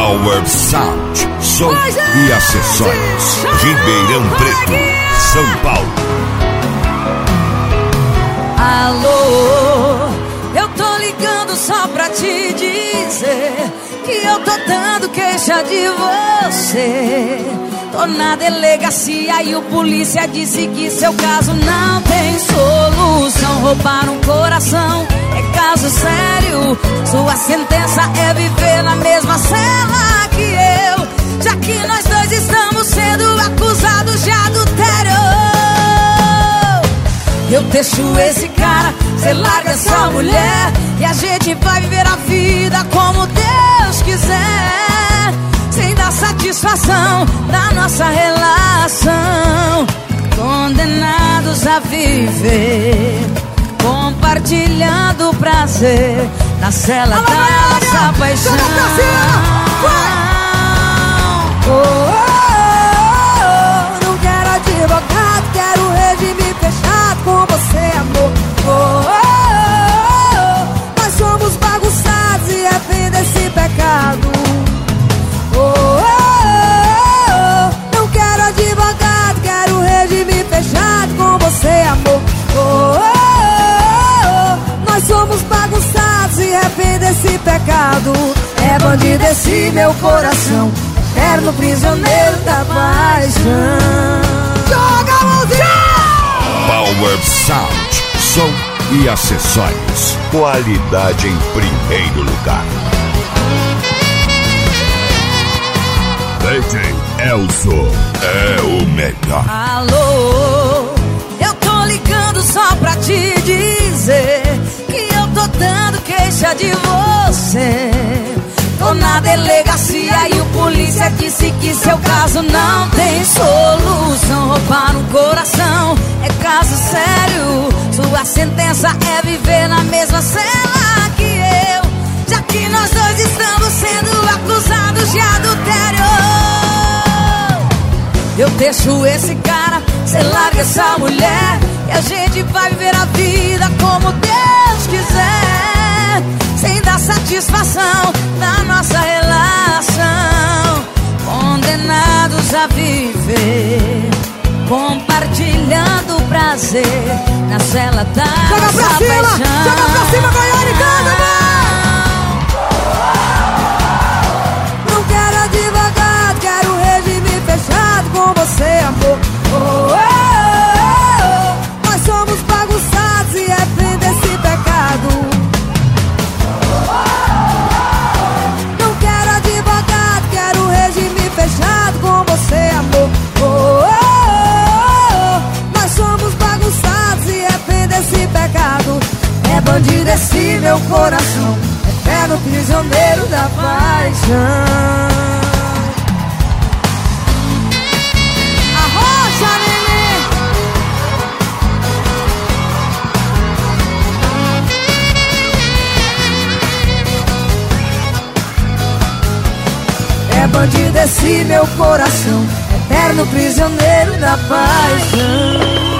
Power Sound, som e acessórios. Ribeirão Preto, São Paulo. Alô, eu tô ligando só pra te dizer que eu tô dando queixa de você. Tô na delegacia e o polícia disse que seu caso não tem solução. Roubaram um coração, é caso sério. Sua sentença é viver na mesma cela que eu, já que nós dois estamos sendo acusados de adultério. Eu deixo esse cara, cê larga essa mulher e a gente vai viver a vida como Deus quiser, sem dar satisfação da nossa relação. Condenados a viver, compartilhando o prazer na cela da nossa paixão. Não quero advogado, quero regime fechado com você, amor. Nós somos bagunçados e refém desse pecado. Não quero advogado, quero regime fechado com você, amor. Nós somos bagunçados e refém desse pecado. É bandido esse meu coração, eterno prisioneiro da paixão. Joga a mãozinha! Power Sound, som e acessórios. Qualidade em primeiro lugar. DJ Elso é o melhor. Alô, eu tô ligando só pra te dizer que eu tô dando queixa de você. Tô na delegacia e o polícia disse que seu caso não tem solução. Roubaram um coração, é caso sério. Sua sentença é viver na mesma cela que eu, já que nós dois estamos sendo acusados de adultério. Eu deixo esse cara, cê larga essa mulher e a gente vai viver a vida como Deus quiser, sem dar satisfação na nossa relação. Condenados a viver, compartilhando o prazer na cela da nossa paixão. Joga pra cima, Goiânia, canta, não quero advogado, quero regime fechado com você, amor. Nós somos bagunçados e refém desse pecado. Não quero advogado, quero regime fechado com você, amor. Nós somos bagunçados e refém desse pecado. É bandido esse meu coração, eterno prisioneiro da paixão. Arrocha, neném! É bandido esse meu coração, eterno prisioneiro da paixão.